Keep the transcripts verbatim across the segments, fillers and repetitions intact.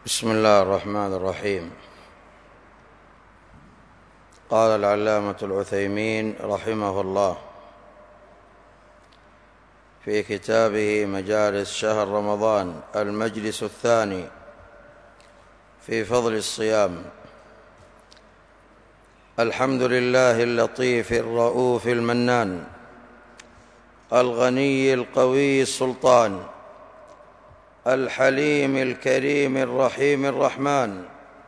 بسم الله الرحمن الرحيم. قال العلامة العثيمين رحمه الله في كتابه مجالس شهر رمضان المجلس الثاني في فضل الصيام: الحمد لله اللطيف الرؤوف المنان الغني القوي السلطان الحليم الكريم الرحيم الرحمن،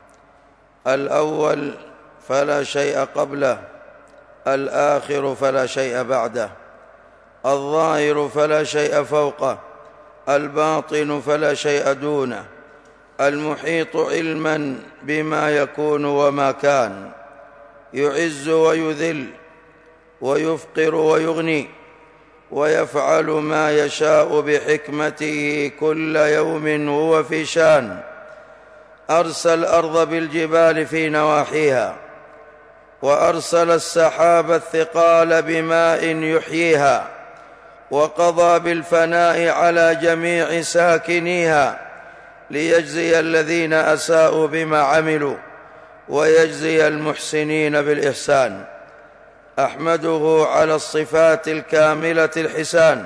الأول فلا شيء قبله، الآخر فلا شيء بعده، الظاهر فلا شيء فوقه، الباطن فلا شيء دونه، المحيط علما بما يكون وما كان، يعز ويذل ويفقر ويغني، ويفعل ما يشاء بحكمته كل يوم هو في شان. أرسل الأرض بالجبال في نواحيها، وأرسل السحاب الثقال بماء يحييها، وقضى بالفناء على جميع ساكنيها ليجزي الذين أساءوا بما عملوا ويجزي المحسنين بالإحسان. أحمده على الصفات الكاملة الحسان،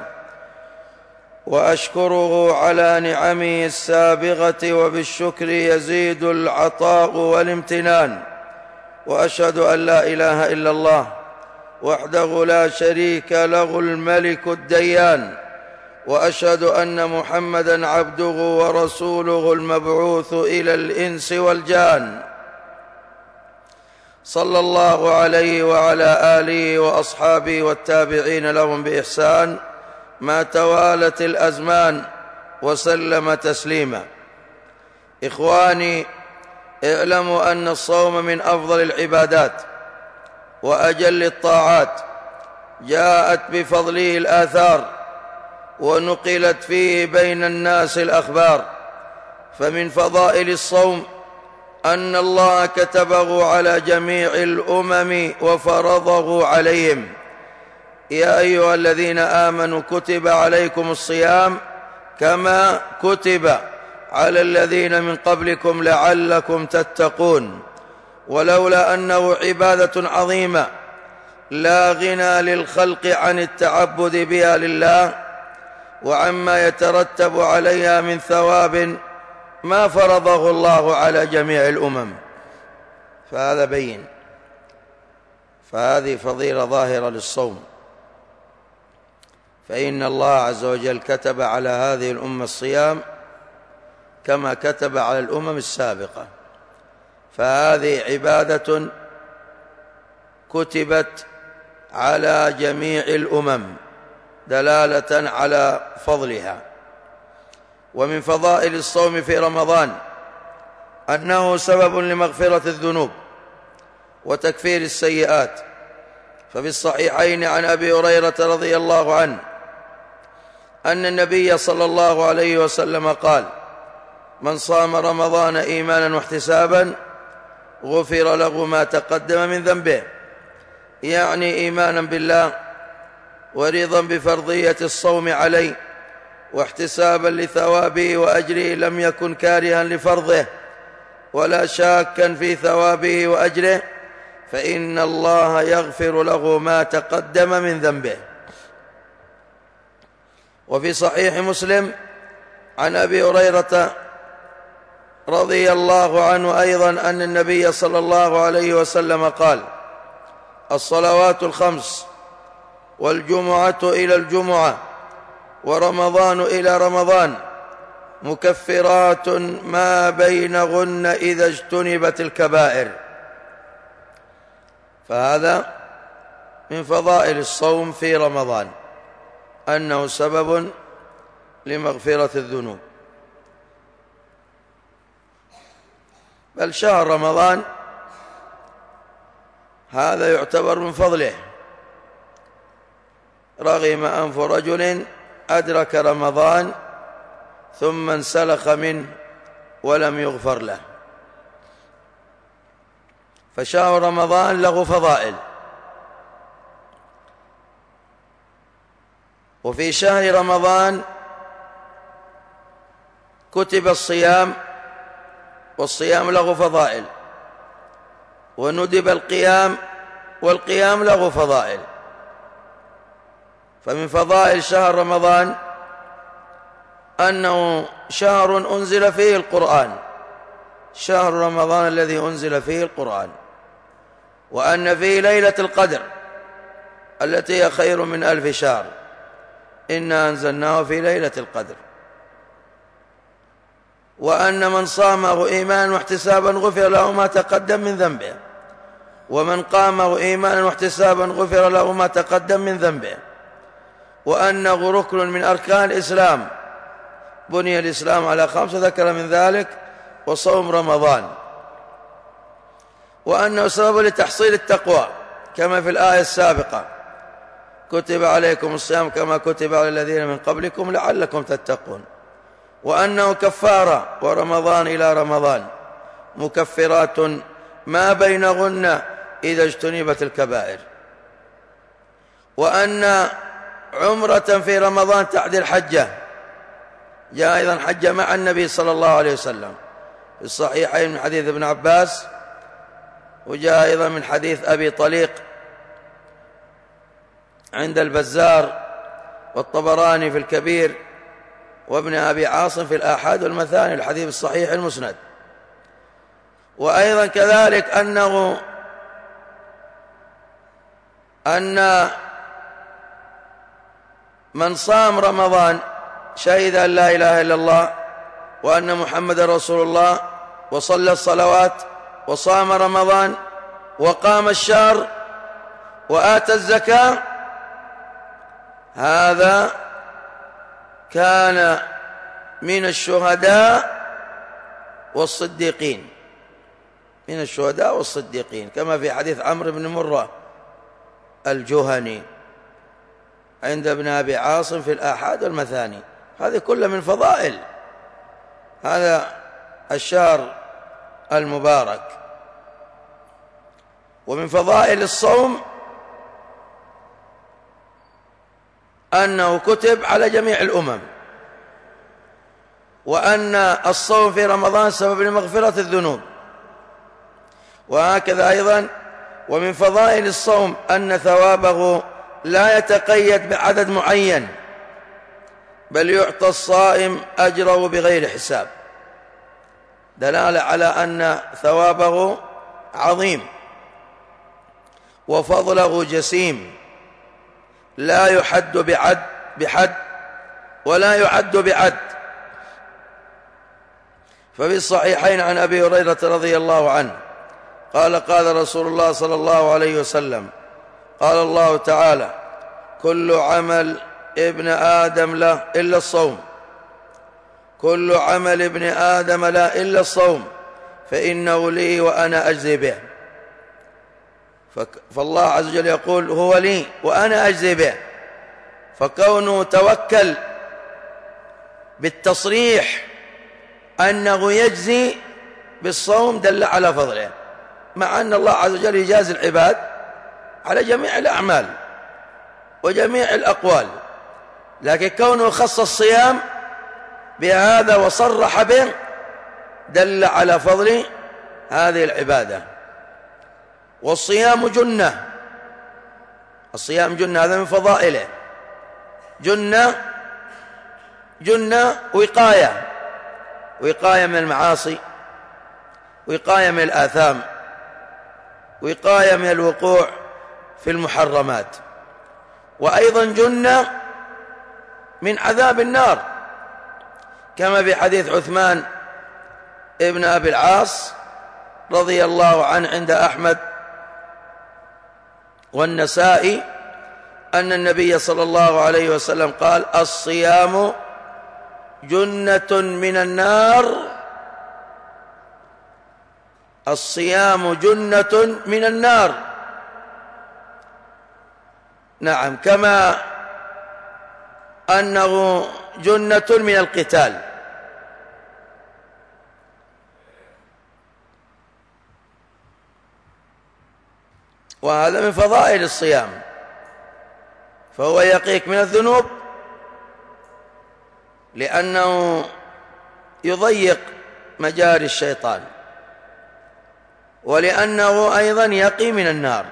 وأشكره على نعمه السابغة، وبالشكر يزيد العطاء والامتنان. وأشهد أن لا إله إلا الله وحده لا شريك له الملك الديان، وأشهد أن محمدًا عبده ورسوله المبعوث إلى الإنس والجان، صلى الله عليه وعلى آله وأصحابه والتابعين لهم بإحسان ما توالت الأزمان، وسلم تسليما. إخواني، اعلموا أن الصوم من أفضل العبادات وأجل الطاعات، جاءت بفضله الآثار ونقلت فيه بين الناس الأخبار. فمن فضائل الصوم أن الله كتبه على جميع الأمم وفرضه عليهم: يا أيها الذين آمنوا كتب عليكم الصيام كما كتب على الذين من قبلكم لعلكم تتقون. ولولا أنه عبادة عظيمة لا غنى للخلق عن التعبد بها لله وعما يترتب عليها من ثواب ما فرضه الله على جميع الأمم. فهذا بين، فهذه فضيلة ظاهرة للصوم، فإن الله عز وجل كتب على هذه الأمة الصيام كما كتب على الأمم السابقة، فهذه عبادة كتبت على جميع الأمم دلالة على فضلها. ومن فضائل الصوم في رمضان أنه سبب لمغفرة الذنوب وتكفير السيئات. ففي الصحيحين عن أبي هريرة رضي الله عنه أن النبي صلى الله عليه وسلم قال: من صام رمضان إيمانا واحتسابا غفر له ما تقدم من ذنبه، يعني إيمانا بالله ورضا بفرضية الصوم عليه واحتسابا لثوابه وأجره، لم يكن كارها لفرضه ولا شاكا في ثوابه وأجره، فإن الله يغفر له ما تقدم من ذنبه. وفي صحيح مسلم عن أبي هريرة رضي الله عنه أيضا أن النبي صلى الله عليه وسلم قال: الصلوات الخمس والجمعة إلى الجمعة ورمضان إلى رمضان مكفرات ما بينهن إذا اجتنبت الكبائر. فهذا من فضائل الصوم في رمضان أنه سبب لمغفرة الذنوب. بل شهر رمضان هذا يعتبر من فضله. رغم أنف رجل أدرك رمضان ثم انسلخ منه ولم يغفر له. فشهر رمضان له فضائل. وفي شهر رمضان كتب الصيام والصيام له فضائل، وندب القيام والقيام له فضائل. فمن فضائل شهر رمضان أنه شهر أنزل فيه القرآن، شهر رمضان الذي أنزل فيه القرآن، وأن فيه ليلة القدر التي هي خير من ألف شهر، إنا أنزلناه في ليلة القدر، وأن من صامه إيمانا واحتسابا غفر له ما تقدم من ذنبه، ومن قامه إيمانا واحتسابا غفر له ما تقدم من ذنبه، وأنه ركن من أركان الإسلام، بني الإسلام على خمسة ذكر من ذلك وصوم رمضان، وأنه سبب لتحصيل التقوى كما في الآية السابقة كتب عليكم الصيام كما كتب على الذين من قبلكم لعلكم تتقون، وأنه كفارة، ورمضان إلى رمضان مكفرات ما بينهن إذا اجتنبت الكبائر، وأن عمرة في رمضان تعدل حجة، جاء أيضا حج مع النبي صلى الله عليه وسلم في الصحيحين من حديث ابن عباس، وجاء أيضا من حديث أبي طليق عند البزار والطبراني في الكبير وابن أبي عاصم في الآحاد والمثاني، الحديث الصحيح المسند. وأيضا كذلك أنه أن من صام رمضان شهد أن لا إله إلا الله وأن محمد رسول الله وصلى الصلوات وصام رمضان وقام الشهر وآتى الزكاة، هذا كان من الشهداء والصديقين، من الشهداء والصديقين، كما في حديث عمرو بن مرة الجهني عند ابن أبي عاصم في الآحاد والمثاني. هذه كلها من فضائل هذا الشهر المبارك. ومن فضائل الصوم أنه كتب على جميع الأمم، وأن الصوم في رمضان سبب لمغفرة الذنوب. وهكذا أيضا ومن فضائل الصوم أن ثوابه لا يتقيد بعدد معين، بل يعطى الصائم أجره بغير حساب، دلالة على أن ثوابه عظيم وفضله جسيم، لا يحد بعد بحد ولا يعد بعد. ففي الصحيحين عن أبي هريرة رضي الله عنه قال قال رسول الله صلى الله عليه وسلم قال الله تعالى: كل عمل ابن آدم له إلا الصوم، كل عمل ابن آدم له إلا الصوم فإنه لي وأنا أجزي به. فالله عز وجل يقول هو لي وأنا أجزي به، فكونه توكل بالتصريح أنه يجزي بالصوم دل على فضله، مع أن الله عز وجل يجازي العباد على جميع الأعمال وجميع الأقوال، لكن كونه خص الصيام بهذا وصرح به دل على فضل هذه العبادة. والصيام جنة، الصيام جنة، هذا من فضائله، جنة جنة وقاية، وقاية من المعاصي، وقاية من الآثام، وقاية من الوقوع في المحرمات، وأيضا جنة من عذاب النار، كما في حديث عثمان ابن أبي العاص رضي الله عنه عند أحمد والنسائي أن النبي صلى الله عليه وسلم قال: الصيام جنة من النار، الصيام جنة من النار. نعم، كما أنه جنة من القتال. وهذا من فضائل الصيام، فهو يقيك من الذنوب لأنه يضيق مجاري الشيطان، ولأنه أيضا يقي من النار.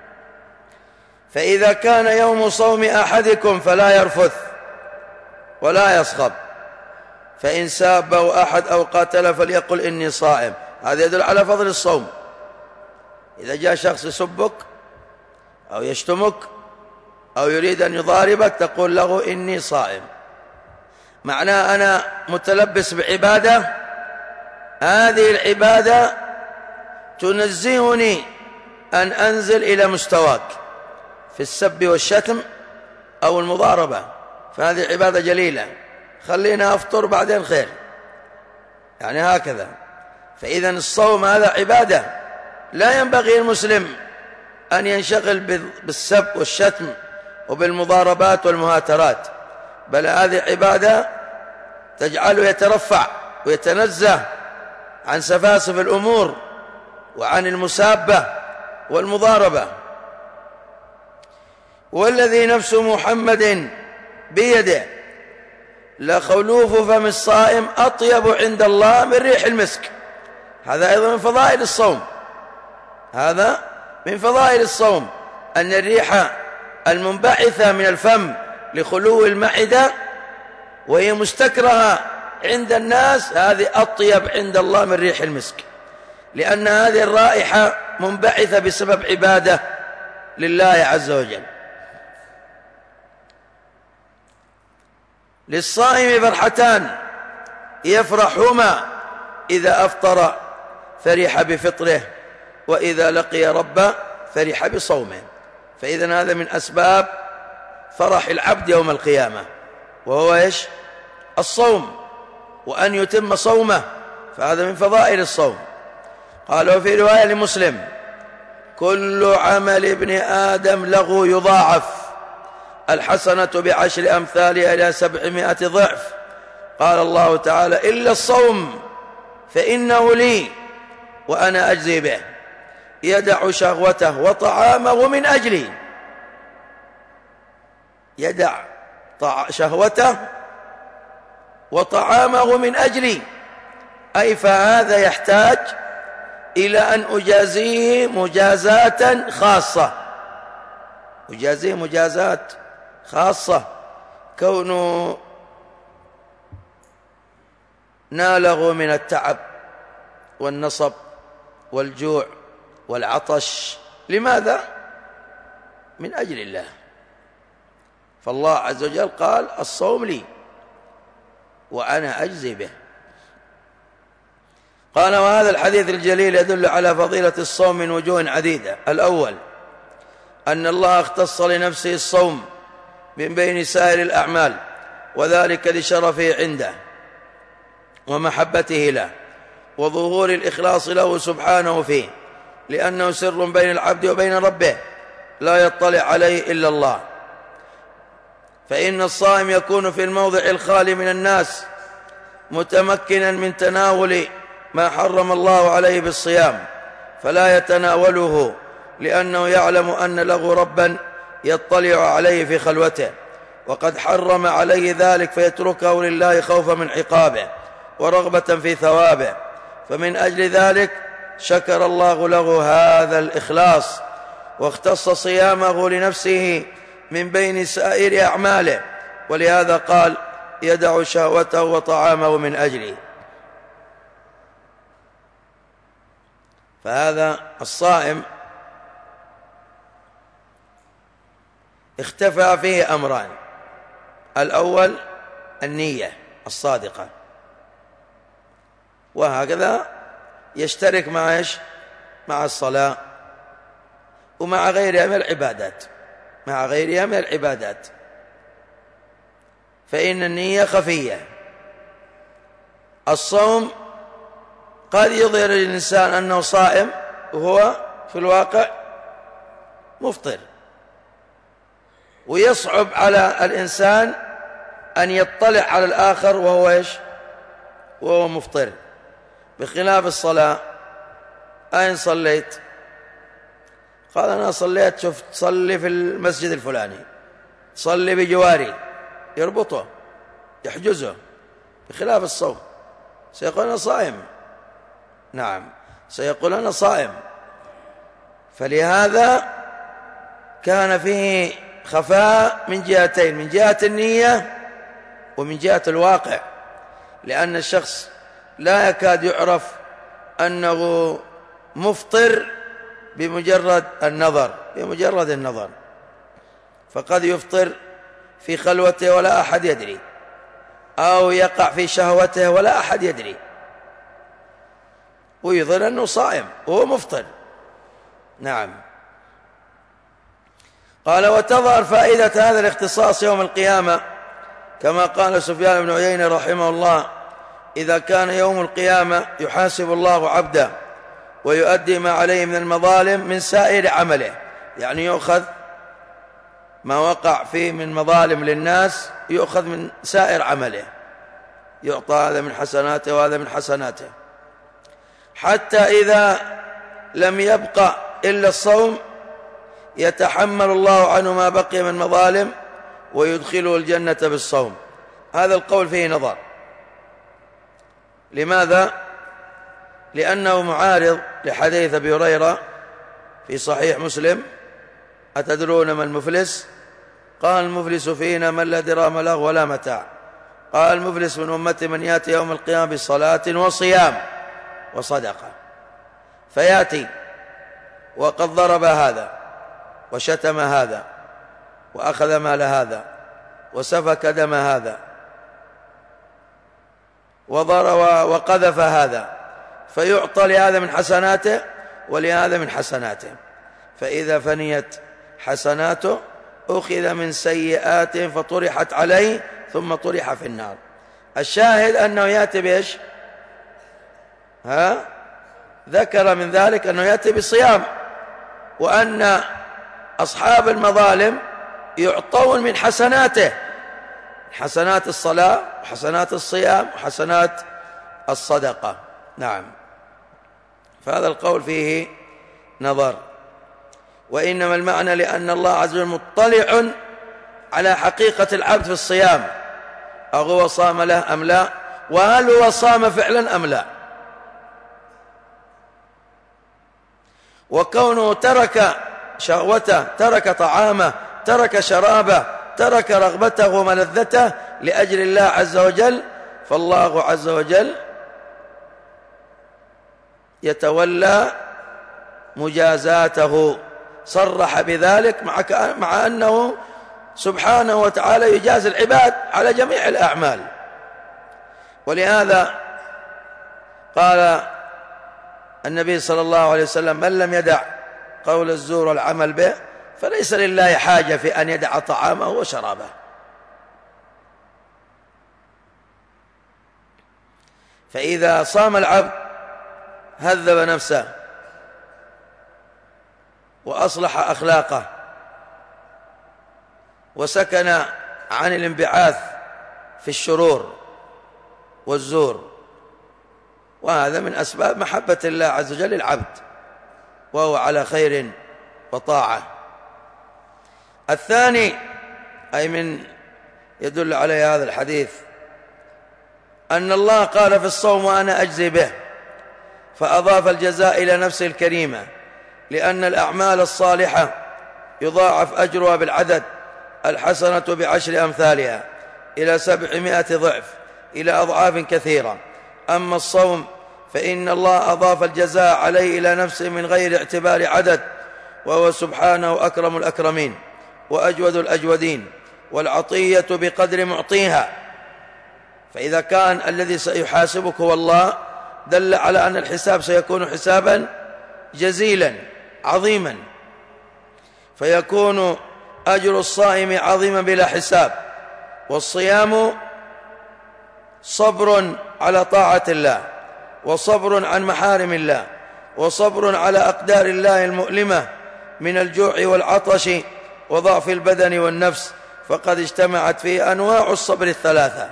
فإذا كان يوم صوم أحدكم فلا يرفث ولا يصخب، فإن سابه أحد أو قاتل فليقل إني صائم. هذا يدل على فضل الصوم. إذا جاء شخص يسبك أو يشتمك أو يريد أن يضاربك تقول له إني صائم، معناه أنا متلبس بعبادة، هذه العبادة تنزهني أن أنزل إلى مستواك في السب والشتم أو المضاربة، فهذه عبادة جليلة، خلينا أفطر بعدين خير، يعني هكذا. فإذا الصوم هذا عبادة، لا ينبغي المسلم أن ينشغل بالسب والشتم وبالمضاربات والمهاترات، بل هذه عبادة تجعله يترفع ويتنزه عن سفاسف الأمور وعن المسابة والمضاربة. والذي نفس محمد بيده لخلوف فم الصائم أطيب عند الله من ريح المسك. هذا أيضا من فضائل الصوم، هذا من فضائل الصوم، أن الريح المنبعثة من الفم لخلو المعدة وهي مستكرهة عند الناس، هذه أطيب عند الله من ريح المسك، لأن هذه الرائحة منبعثة بسبب عبادة لله عز وجل. للصائم فرحتان يفرحهما: إذا أفطر فرح بفطره، وإذا لقي ربه فرح بصومه. فإذن هذا من أسباب فرح العبد يوم القيامة، وهو إيش؟ الصوم، وأن يتم صومه، فهذا من فضائل الصوم. قال وفي رواية لمسلم: كل عمل ابن آدم له يضاعف، الحسنة بعشر أمثالها إلى سبعمائة ضعف. قال الله تعالى: إلا الصوم فإنه لي وأنا أجزي به، يدع شهوته وطعامه من أجلي. يدع شهوته وطعامه من أجلي، أي فهذا يحتاج إلى أن أجازيه مجازاة خاصة، أجازيه مجازات خاصة، كونه ناله من التعب والنصب والجوع والعطش. لماذا؟ من أجل الله. فالله عز وجل قال: الصوم لي وأنا أجزي به. قال: وهذا الحديث الجليل يدل على فضيلة الصوم من وجوه عديدة. الأول أن الله اختص لنفسه الصوم من بين سائر الأعمال، وذلك لشرفه عنده ومحبته له وظهور الإخلاص له سبحانه فيه، لأنه سر بين العبد وبين ربه لا يطلع عليه إلا الله. فإن الصائم يكون في الموضع الخالي من الناس متمكنا من تناول ما حرم الله عليه بالصيام، فلا يتناوله، لأنه يعلم أن له ربا يطلع عليه في خلوته، وقد حرم عليه ذلك فيتركه لله خوفا من عقابه ورغبة في ثوابه. فمن أجل ذلك شكر الله له هذا الإخلاص، واختص صيامه لنفسه من بين سائر أعماله، ولهذا قال: يدع شهوته وطعامه من أجلي. فهذا الصائم اختفى فيه أمران: الأول النية الصادقة، وهكذا يشترك مع إيش؟ مع الصلاة ومع غيرها من العبادات، مع غيرها من العبادات، فإن النية خفية. الصوم قد يظهر للإنسان أنه صائم وهو في الواقع مفطر، ويصعب على الإنسان أن يطلع على الآخر وهو إيش؟ وهو مفطر. بخلاف الصلاة: أين صليت؟ قال: أنا صليت. شفت صلي في المسجد الفلاني، صلي بجواري، يربطه يحجزه. بخلاف الصوم سيقول: أنا صائم، نعم، سيقول أنا صائم. فلهذا كان فيه خفاء من جهتين، من جهة النية ومن جهة الواقع، لأن الشخص لا يكاد يعرف أنه مفطر بمجرد النظر بمجرد النظر فقد يفطر في خلوته ولا أحد يدري، أو يقع في شهوته ولا أحد يدري، ويظن أنه صائم وهو مفطر. نعم. قال: وتظهر فائدة هذا الاختصاص يوم القيامة، كما قال سفيان بن عيينة رحمه الله: إذا كان يوم القيامة يحاسب الله عبده ويؤدي ما عليه من المظالم من سائر عمله، يعني يؤخذ ما وقع فيه من مظالم للناس، يؤخذ من سائر عمله، يعطى هذا من حسناته وهذا من حسناته، حتى إذا لم يبقى إلا الصوم يتحمل الله عنه ما بقي من مظالم ويدخله الجنة بالصوم. هذا القول فيه نظر. لماذا؟ لأنه معارض لحديث أبي هريرة في صحيح مسلم: أتدرون ما المفلس؟ قال: المفلس فينا من لا درهم له ولا متاع. قال: المفلس من أمتي من يأتي يوم القيامة بصلاة وصيام وصدقة، فيأتي وقد ضرب هذا وشتم هذا وأخذ مال هذا وسفك دم هذا وضرب وقذف هذا، فيعطى لهذا من حسناته ولهذا من حسناته، فإذا فنيت حسناته أخذ من سيئاته فطرحت عليه ثم طرح في النار. الشاهد أنه يأتي بإيش؟ ها؟ ذكر من ذلك أنه يأتي بصيام، وأن أصحاب المظالم يعطون من حسناته، حسنات الصلاة وحسنات الصيام وحسنات الصدقة. نعم. فهذا القول فيه نظر. وإنما المعنى لأن الله عز وجل مطلع على حقيقة العبد في الصيام، أو هو صام له أم لا، وهل هو صام فعلا أم لا. وكونه ترك شهوته، ترك طعامه، ترك شرابه، ترك رغبته وملذته لأجل الله عز وجل، فالله عز وجل يتولى مجازاته، صرح بذلك، مع أنه سبحانه وتعالى يجازي العباد على جميع الأعمال. ولهذا قال النبي صلى الله عليه وسلم: من لم يدع قول الزور والعمل به فليس لله حاجة في أن يدع طعامه وشرابه. فإذا صام العبد هذب نفسه وأصلح أخلاقه وسكن عن الانبعاث في الشرور والزور، وهذا من أسباب محبة الله عز وجل للعبد، وهو على خير وطاعة. الثاني، أي من يدل عليه هذا الحديث، أن الله قال في الصوم: وأنا أجزي به، فأضاف الجزاء إلى نفسه الكريمة، لأن الأعمال الصالحة يضاعف أجرها بالعدد، الحسنة بعشر أمثالها إلى سبعمائة ضعف، إلى أضعاف كثيرة. أما الصوم فإن الله أضاف الجزاء عليه إلى نفسه من غير اعتبار عدد، وهو سبحانه أكرم الأكرمين وأجود الأجودين، والعطية بقدر معطيها. فإذا كان الذي سيحاسبك هو الله، دل على أن الحساب سيكون حسابا جزيلا عظيما، فيكون أجر الصائم عظيما بلا حساب. والصيام صبر على طاعة الله، وصبر عن محارم الله، وصبر على أقدار الله المؤلمة من الجوع والعطش وضعف البدن والنفس، فقد اجتمعت فيه أنواع الصبر الثلاثة.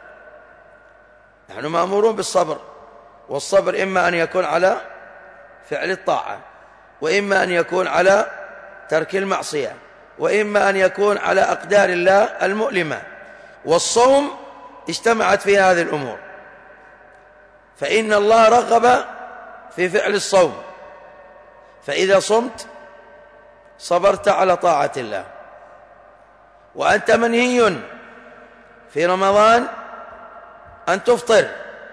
نحن مأمورون بالصبر، والصبر إما أن يكون على فعل الطاعة، وإما أن يكون على ترك المعصية، وإما أن يكون على أقدار الله المؤلمة. والصوم اجتمعت فيه هذه الأمور، فإن الله رغب في فعل الصوم، فإذا صمت صبرت على طاعة الله، وأنت منهي في رمضان أن تفطر،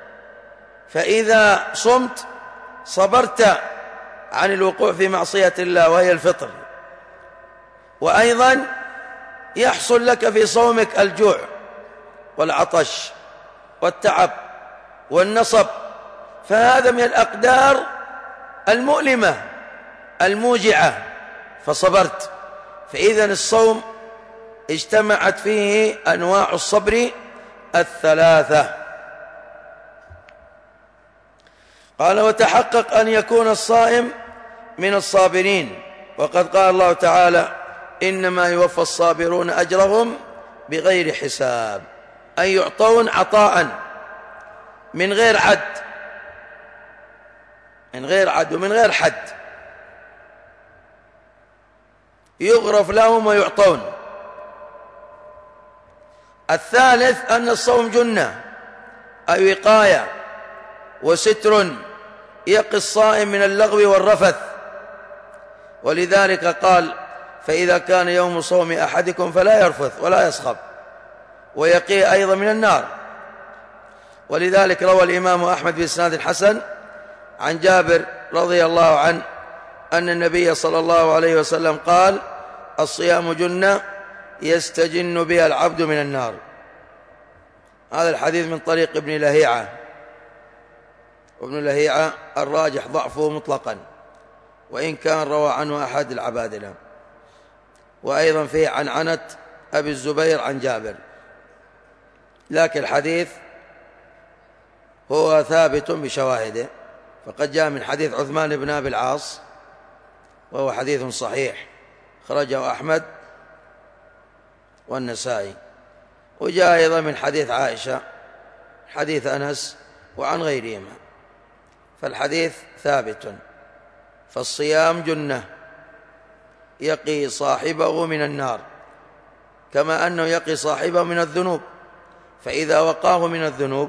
فإذا صمت صبرت عن الوقوع في معصية الله وهي الفطر. وأيضا يحصل لك في صومك الجوع والعطش والتعب والنصب، فهذا من الأقدار المؤلمة الموجعة، فصبرت. فإذن الصوم اجتمعت فيه أنواع الصبر الثلاثة. قال: وتحقق أن يكون الصائم من الصابرين، وقد قال الله تعالى: إنما يوفى الصابرون أجرهم بغير حساب، أي يعطون عطاء من غير عد، من غير عد ومن غير حد، يغرف لهم ويعطون. الثالث أن الصوم جنة أي وقاية وستر يقي الصائم من اللغو والرفث، ولذلك قال: فإذا كان يوم صوم أحدكم فلا يرفث ولا يصخب، ويقي أيضا من النار. ولذلك روى الإمام أحمد بإسناد حسن عن جابر رضي الله عنه أن النبي صلى الله عليه وسلم قال: الصيام جنة يستجن بها العبد من النار. هذا الحديث من طريق ابن لهيعة، وابن لهيعة الراجح ضعفه مطلقا، وإن كان روى عنه أحد العبادلة. وأيضا فيه عنعنة أبي الزبير عن جابر، لكن الحديث هو ثابت بشواهده، فقد جاء من حديث عثمان بن أبي العاص وهو حديث صحيح خرجه أحمد والنسائي، وجاء أيضا من حديث عائشة حديث أنس وعن غيرهما، فالحديث ثابت. فالصيام جنة يقي صاحبه من النار، كما أنه يقي صاحبه من الذنوب، فإذا وقاه من الذنوب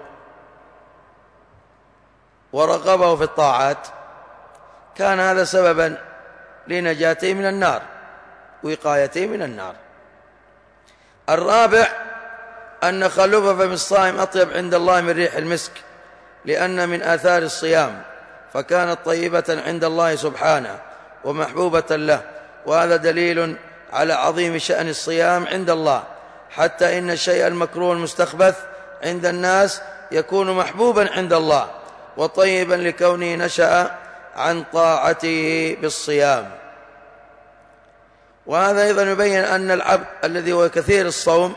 ورغبه في الطاعات كان هذا سببا لنجاته من النار، وقايته من النار. الرابع أن خلوف فم الصائم أطيب عند الله من ريح المسك، لأن من آثار الصيام، فكانت طيبة عند الله سبحانه ومحبوبة له، وهذا دليل على عظيم شأن الصيام عند الله، حتى إن الشيء المكروه المستخبث عند الناس يكون محبوبا عند الله وطيبا لكونه نشأ عن طاعته بالصيام. وهذا أيضا يبين أن العبد الذي هو كثير الصوم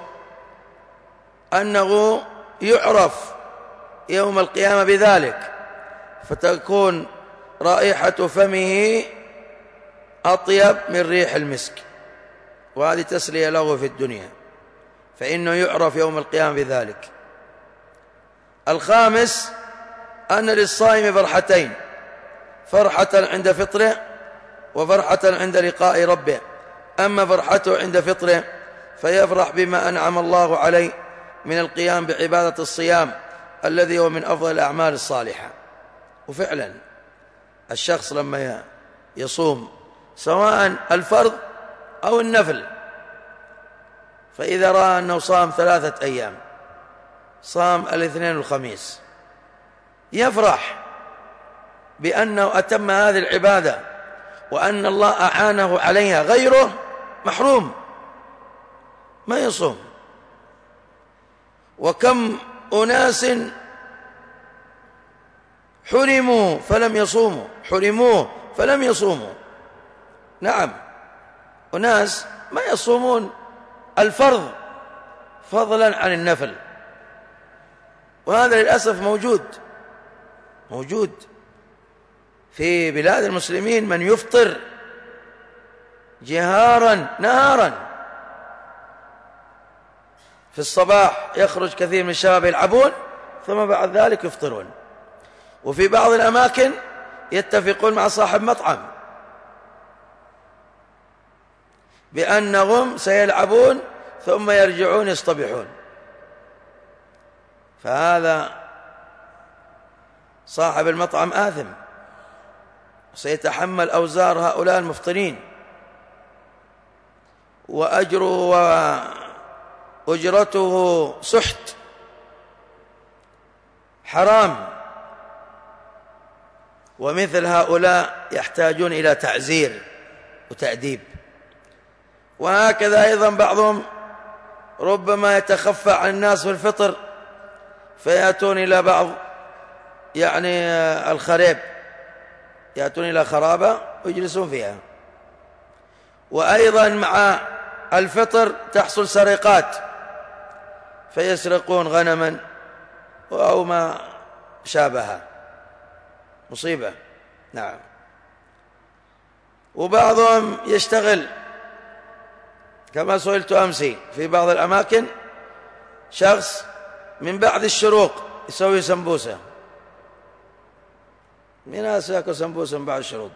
أنه يعرف يوم القيامة بذلك، فتكون رائحة فمه أطيب من ريح المسك، وهذه تسلية له في الدنيا، فإنه يعرف يوم القيامة بذلك. الخامس أن للصائم فرحتين: فرحة عند فطره وفرحة عند لقاء ربه. أما فرحته عند فطره فيفرح بما أنعم الله عليه من القيام بعبادة الصيام الذي هو من أفضل الأعمال الصالحة. وفعلا الشخص لما يصوم سواء الفرض أو النفل، فإذا رأى أنه صام ثلاثة أيام، صام الاثنين والخميس، يفرح بأنه أتم هذه العبادة وأن الله أعانه عليها، غيره محروم ما يصوم. وكم أناس حرموا فلم يصوموا، حرموه فلم يصوموا. نعم، أناس ما يصومون الفرض فضلا عن النفل، وهذا للأسف موجود موجود في بلاد المسلمين، من يفطر جهارا نهارا. في الصباح يخرج كثير من الشباب يلعبون، ثم بعد ذلك يفطرون. وفي بعض الأماكن يتفقون مع صاحب مطعم بأنهم سيلعبون ثم يرجعون يصطبحون، فهذا صاحب المطعم آثم، سيتحمل أوزار هؤلاء المفطرين، وأجره وأجرته سحت حرام. ومثل هؤلاء يحتاجون إلى تعزير وتأديب. وهكذا أيضا بعضهم ربما يتخفى عن الناس في الفطر، فيأتون إلى بعض يعني الخريب، يأتون إلى خرابة ويجلسون فيها. وأيضا مع الفطر تحصل سرقات، فيسرقون غنما أو ما شابهها، مصيبة. نعم. وبعضهم يشتغل، كما سئلت أمسي في بعض الأماكن، شخص من بعد الشروق يسوي سمبوسة. من ناس يأكل سمبوسة من بعد الشروق؟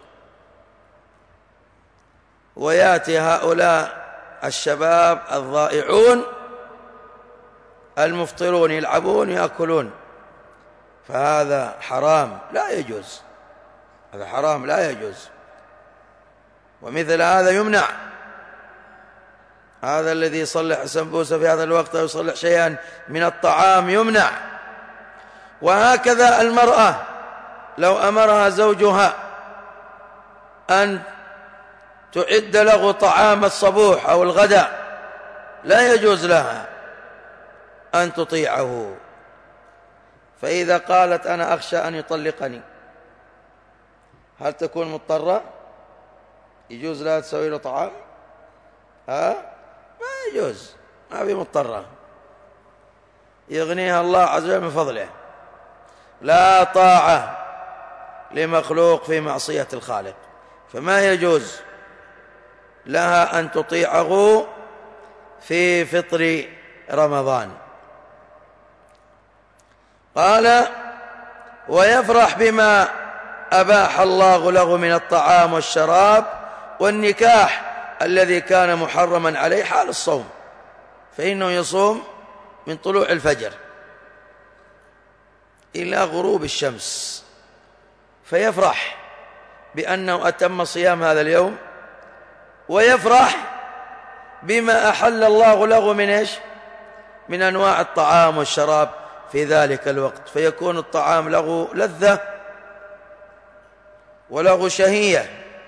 ويأتي هؤلاء الشباب الضائعون المفطرون يلعبون يأكلون، فهذا حرام لا يجوز، هذا حرام لا يجوز. ومثل هذا يمنع. هذا الذي يصلح سمبوسة في هذا الوقت أو يصلح شيئا من الطعام يمنع. وهكذا المرأة لو أمرها زوجها أن تعد له طعام الصبوح أو الغداء لا يجوز لها أن تطيعه. فإذا قالت أنا أخشى أن يطلقني، هل تكون مضطرة؟ يجوز لها تسوي له طعام؟ ها؟ ما يجوز، ما في مضطرة، يغنيها الله عز وجل من فضله. لا طاعة لمخلوق في معصية الخالق، فما يجوز لها أن تطيعه في فطر رمضان. قال ويفرح بما أباح الله له من الطعام والشراب والنكاح الذي كان محرما عليه حال الصوم، فإنه يصوم من طلوع الفجر إلى غروب الشمس، فيفرح بأنه أتم صيام هذا اليوم، ويفرح بما أحل الله له من إيش؟ من أنواع الطعام والشراب في ذلك الوقت، فيكون الطعام له لذة وله شهية.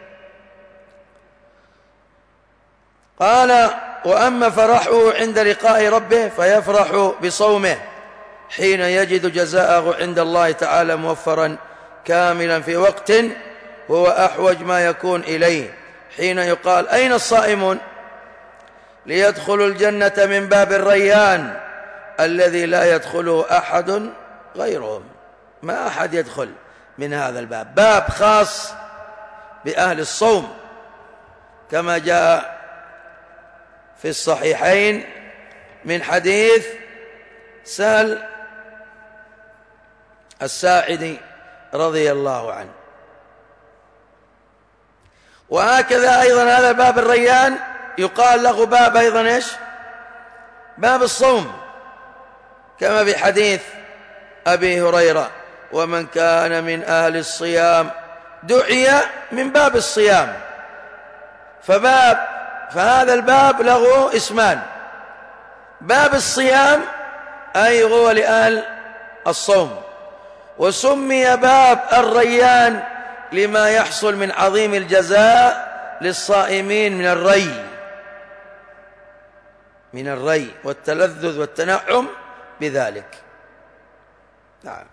قال وأما فرحه عند لقاء ربه فيفرح بصومه حين يجد جزاءه عند الله تعالى موفرا كاملا في وقت هو أحوج ما يكون إليه، حين يقال أين الصائمون؟ ليدخلوا الجنة من باب الريان الذي لا يدخله أحد غيرهم. ما أحد يدخل من هذا الباب، باب خاص بأهل الصوم، كما جاء في الصحيحين من حديث سهل الساعدي رضي الله عنه. وهكذا أيضا هذا باب الريان يقال له باب أيضا إيش؟ باب الصوم، كما في حديث أبي هريرة ومن كان من أهل الصيام دعي من باب الصيام. فباب فهذا الباب له اسمان، باب الصيام أي هو لأهل الصوم، وسمي باب الريان لما يحصل من عظيم الجزاء للصائمين من الري من الري والتلذذ والتنعم بذلك. نعم.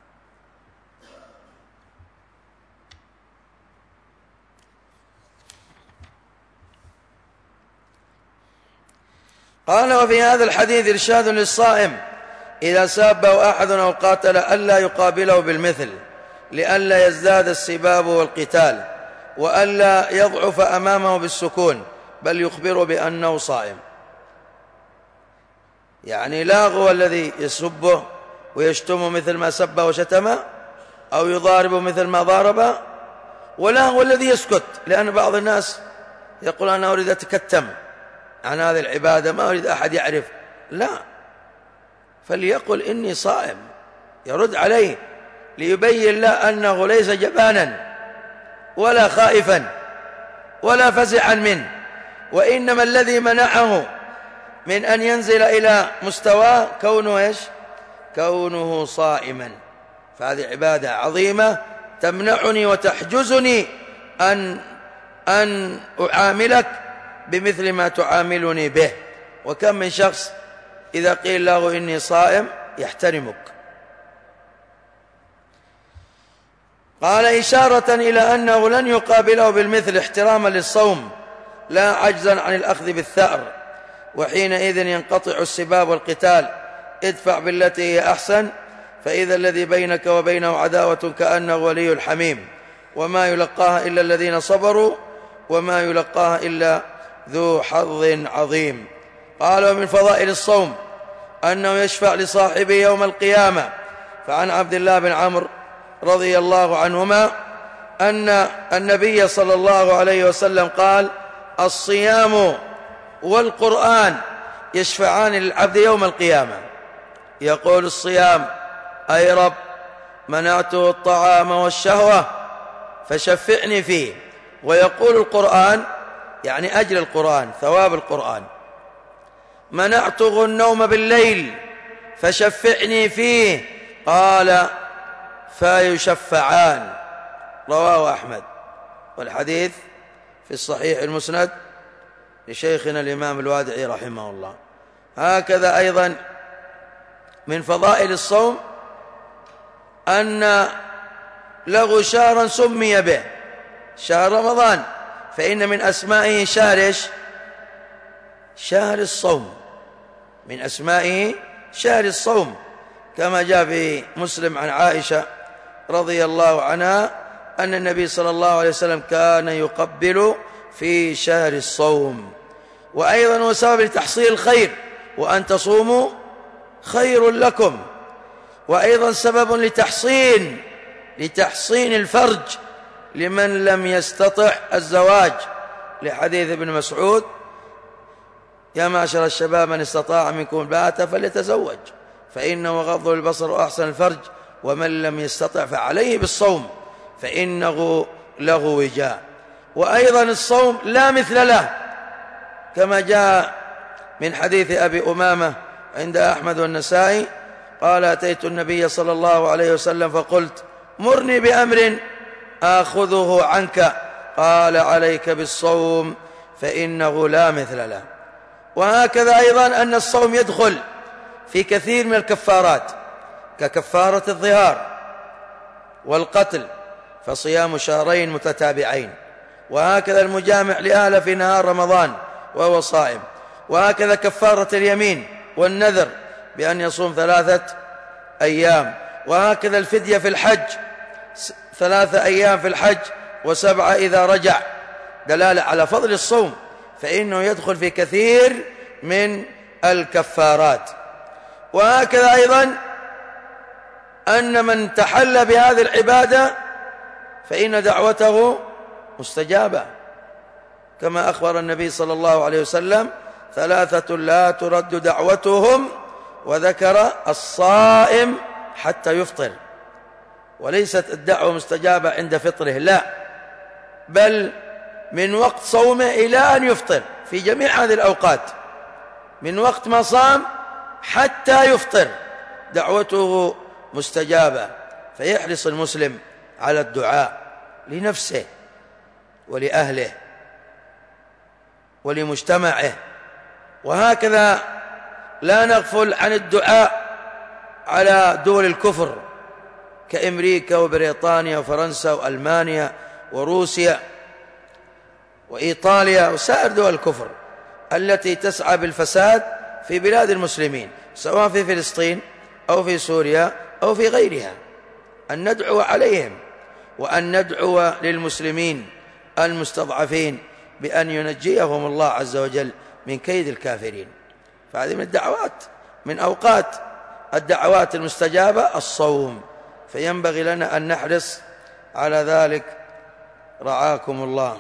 قال وفي هذا الحديث إرشاد للصائم إذا سابه أحد أو قاتل ألا يقابله بالمثل، لئلا يزداد السباب والقتال، وألا يضعف أمامه بالسكون، بل يخبره بأنه صائم. يعني لا هو الذي يسبه ويشتمه مثل ما سبه وشتمه، أو يضاربه مثل ما ضاربه، ولا هو الذي يسكت، لأن بعض الناس يقول أنا أريد أتكتم عن هذه العبادة، ما أريد أحد يعرف. لا، فليقل إني صائم، يرد عليه ليبين له أنه ليس جبانا ولا خائفا ولا فزعا منه، وإنما الذي منعه من أن ينزل إلى مستواه كونه إيش؟ كونه صائما. فهذه عبادة عظيمة تمنعني وتحجزني أن أن أعاملك بمثل ما تعاملني به. وكم من شخص إذا قيل له إني صائم يحترمك. قال إشارة إلى أنه لن يقابله بالمثل احتراما للصوم لا عجزا عن الأخذ بالثأر، وحينئذ ينقطع السباب والقتال. ادفع بالتي هي أحسن فإذا الذي بينك وبينه عداوة كأنه ولي الحميم، وما يلقاها إلا الذين صبروا وما يلقاها إلا ذو حظ عظيم. قال ومن فضائل الصوم أنه يشفع لصاحبه يوم القيامة. فعن عبد الله بن عمرو رضي الله عنهما أن النبي صلى الله عليه وسلم قال الصيام والقرآن يشفعان للعبد يوم القيامة. يقول الصيام أي رب منعته الطعام والشهوة فشفعني فيه، ويقول القرآن يعني أجر القرآن ثواب القرآن منعته النوم بالليل فشفعني فيه، قال فيشفعان. رواه أحمد، والحديث في الصحيح المسند لشيخنا الإمام الوادعي رحمه الله. هكذا أيضا من فضائل الصوم أن له شهرا سمي به شهر رمضان، فإن من أسمائه شهر شهر الصوم، من أسمائه شهر الصوم، كما جاء في مسلم عن عائشة رضي الله عنها أن النبي صلى الله عليه وسلم كان يقبل في شهر الصوم. وأيضا هو سبب لتحصيل الخير، وأن تصوموا خير لكم، وأيضا سبب لتحصين لتحصين الفرج لمن لم يستطع الزواج، لحديث ابن مسعود يا معشر الشباب من استطاع منكم الباءة فليتزوج فإنه غض البصر وأحسن الفرج، ومن لم يستطع فعليه بالصوم فإنه له وجاء. وأيضا الصوم لا مثل له، كما جاء من حديث أبي أمامة عند أحمد والنسائي قال أتيت النبي صلى الله عليه وسلم فقلت مرني بأمر آخذه عنك، قال عليك بالصوم فإنه لا مثل له. وهكذا أيضا أن الصوم يدخل في كثير من الكفارات ككفارة الظهار والقتل، فصيام شهرين متتابعين، وهكذا المجامع لأهله في نهار رمضان وهو صائم، وهكذا كفارة اليمين والنذر بأن يصوم ثلاثة أيام، وهكذا الفدية في الحج ثلاثة أيام في الحج وسبعة إذا رجع، دلالة على فضل الصوم، فإنه يدخل في كثير من الكفارات. وهكذا أيضا أن من تحلى بهذه العبادة فإن دعوته مستجابة، كما أخبر النبي صلى الله عليه وسلم ثلاثة لا ترد دعوتهم، وذكر الصائم حتى يفطر، وليست الدعوة مستجابة عند فطره، لا، بل من وقت صومه إلى أن يفطر في جميع هذه الأوقات، من وقت ما صام حتى يفطر دعوته مستجابة. فيحرص المسلم على الدعاء لنفسه ولأهله ولمجتمعه. وهكذا لا نغفل عن الدعاء على دول الكفر كأمريكا وبريطانيا وفرنسا وألمانيا وروسيا وإيطاليا وسائر دول الكفر التي تسعى بالفساد في بلاد المسلمين، سواء في فلسطين أو في سوريا أو في غيرها، أن ندعو عليهم، وأن ندعو للمسلمين المستضعفين بأن ينجيهم الله عز وجل من كيد الكافرين. فهذه من الدعوات، من أوقات الدعوات المستجابة الصوم، فينبغي لنا أن نحرص على ذلك رعاكم الله.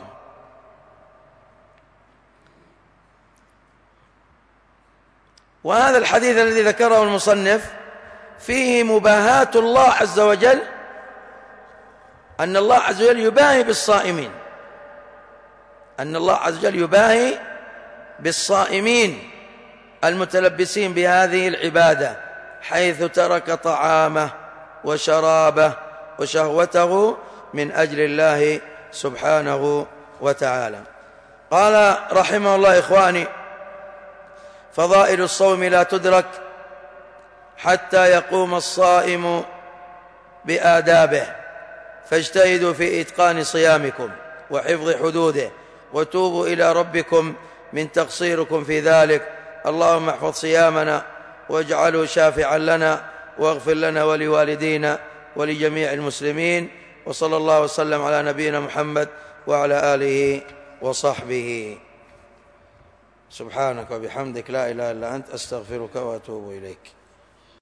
وهذا الحديث الذي ذكره المصنف فيه مباهاة الله عز وجل أن الله عز وجل يباهي بالصائمين، أن الله عز وجل يباهي بالصائمين المتلبسين بهذه العبادة، حيث ترك طعامه وشرابه وشهوته من أجل الله سبحانه وتعالى. قال رحمه الله: إخواني، فضائل الصوم لا تدرك حتى يقوم الصائم بآدابه، فاجتهدوا في إتقان صيامكم وحفظ حدوده، وتوبوا إلى ربكم من تقصيركم في ذلك. اللهم احفظ صيامنا واجعله شافعا لنا، واغفر لنا ولوالدينا ولجميع المسلمين. وصلى الله وسلم على نبينا محمد وعلى آله وصحبه. سبحانك وبحمدك لا إله إلا أنت، أستغفرك وأتوب إليك.